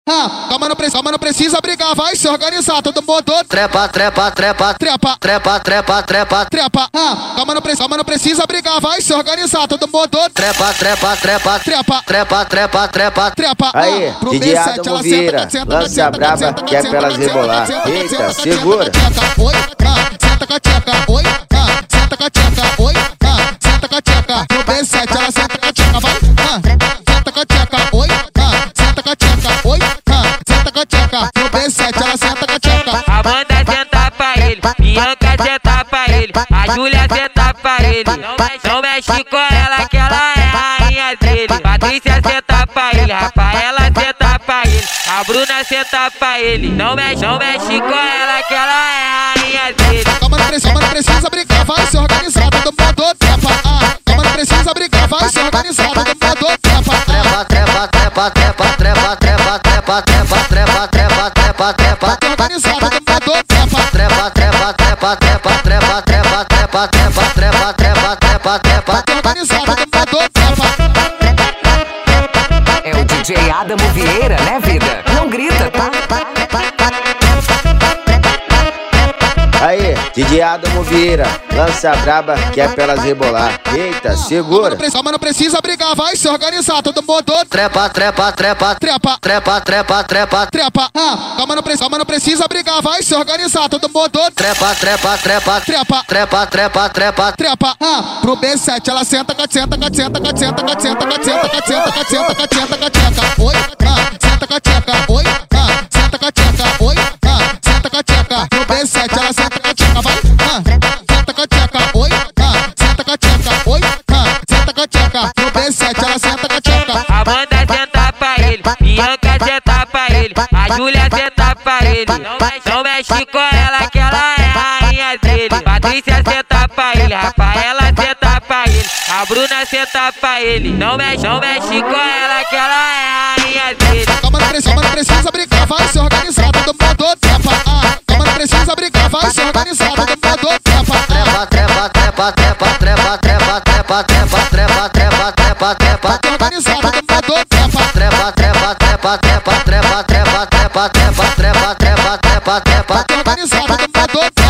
Calma, não precisa brigar, vai se organizar, todo mundo. Trepa, trepa, trepa, Trepa, trepa, trepa, trepa, trepa. Calma, não precisa brigar, vai se organizar, todo mundo. trepa, trepa, trepa, Trepa, trepa, trepa, trepa. trepa. Aí, Pro DJ B7, Adamo ela Vieira, senta, lance a braba, que é pra elas rebolar. Eita, segura. Oi, senta com a tcheca, oi, senta com a tcheca, oi, senta com a tcheca. Pro B7, ela senta com a tcheca, vai, senta com a tcheca, oi, senta com a tcheca, oi, senta com a tcheca. Pro B7, ela senta com a tcheca. Amanda senta pra ele, Bianca senta pra ele, a Júlia senta pra ele. Não mexe com ela que ela é a rainha dele. Patrícia senta pra ele, Rafaela senta pra ele, a Bruna senta pra ele. Não mexe com ela que ela é a rainha dele. Calma, não precisa brigar, vai se organizar, todo mundo. Trepa, calma, não precisa brigar, vai se organizar, todo mundo. Trepa, Trepa, trepa, trepa, trepa, trepa, trepa, trepa, trepa, trepa, trepa, trepa, trepa. organizar, todo mundo. Trepa, Trepa, trepa, trepa, trepa, trepa, trepa, trepa, trepa, trepa, trepa, trepa, trepa. organizar, todo mundo. Trepa. É o DJ Adamo Vieira, né, vida? Não grita, tá? Aí, DJ Adamo Vieira, lança a braba, que é pra elas rebolar. Eita, segura. Calma, não precisa brigar, vai se organizar, todo mundo. Trepa, trepa, trepa, Trepa, trepa, trepa, trepa. trepa. Calma, não precisa brigar, vai se organizar, todo mundo. Trepa, trepa, trepa, Trepa, trepa, trepa, trepa. trepa. Pro B7, ela senta com a tcheca, oi, senta com a tcheca, oi, senta com a tcheca, oi, senta com a tcheca. Pro B7, ela senta com a tcheca, vai, senta com a tcheca, oi, senta com a tcheca, oi, senta com a tcheca. Pro B7, ela senta com a tcheca. Amanda senta pra ele, Bianca senta pra ele, a Júlia senta pra ele. Não mexe com ela que ela é a rainha dele. Patrícia senta pra ele, Rafaela senta pra ele, a Bruna senta pra ele. Não mexe com ela que ela é a rainha dele. Calma, não precisa brigar, vai se organizar, todo mundo. Trepa, calma, não precisa brigar, vai se organizar, todo mundo. Trepa, Trepa, trepa, trepa, trepa, trepa, trepa, trepa, trepa, trepa, trepa, trepa. organizar, todo mundo. Trepa, Trepa, trepa, trepa, trepa, trepa, trepa, trepa, trepa, trepa, trepa, trepa, trepa. organizar, todo mundo.